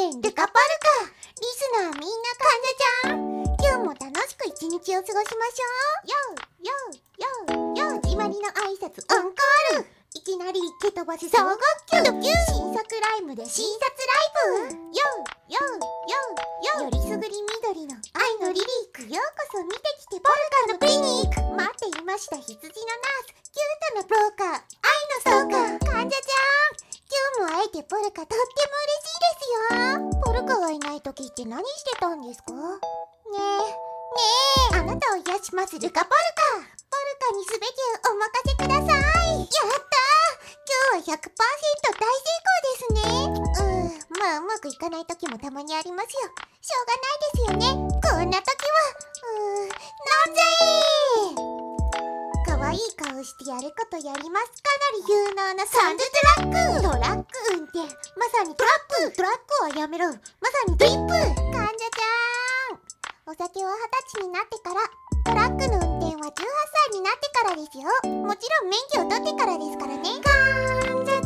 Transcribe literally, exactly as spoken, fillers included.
編デカパルカ。リスナーみんな患者ちゃん、今日も楽しく一日を過ごしましょう。よーよーよーよー、始まりの挨拶アンコール。いきなり蹴飛ばす総合級新作ライムで診察ライブ。よーよーよーよー、よりすぐり緑の愛のリリーク。ようこそ見てきてポルカのクリニック。待っていました、羊のナース、キュートなブローカー、愛のストーカー。患者ちゃん、今日も会えてポルカとっても嬉しいですよ。ポルカがいない時って何してたんですか？ねえ、ねえ、あなたを癒しますルカポルカ。ポルカにすべてをお任せください。やったー、今日は ひゃくパーセント 大成功ですね。うん、まあうまくいかない時もたまにありますよ。しょうがないですよね。こんな時はうーん、飲んじゃえ。かわいい顔してやることやります。かなり有能なサンドトラック。トラック運転、まさにトラップ。トラックはやめろ、まさにドリップ。患者ちゃん、お酒ははたちになってから、トラックの運転はじゅうはっさいになってからですよ。もちろん免許を取ってからですからね。患者